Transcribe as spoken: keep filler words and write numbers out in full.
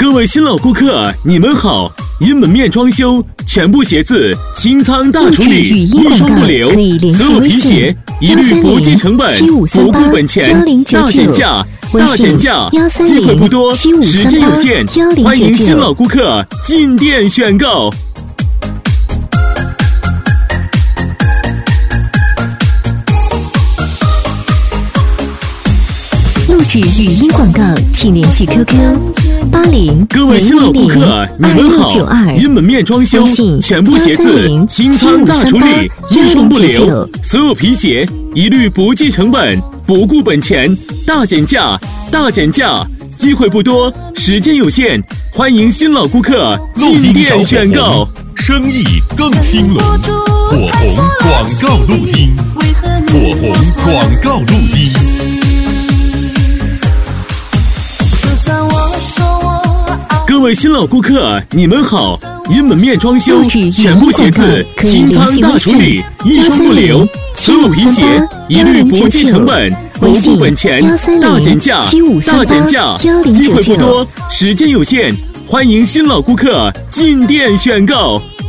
各位新老顾客，你们好！银门面装修，全部鞋子清仓大处理，一双不留，所有皮鞋一律不计成本，不顾本钱，大减价，大减价！机会不多，时间有限，欢迎新老顾客进店选购。 录制语音广告，请联系 Q Q 八零各位新老顾客，你们好！银门面装修，全部鞋子清仓大处理，一双不留，所有皮鞋一律不计成本，不顾本钱，大减价，大减价！机会不多，时间有限，欢迎新老顾客进店选购。 生意更兴隆，火红广告录音，火红广告录音。 各位新老顾客，你们好！银门面装修，全部鞋子清仓大处理，一双不留，所有皮鞋一律不计成本，不顾本钱，大减价，大减价！机会不多，时间有限，欢迎新老顾客进店选购。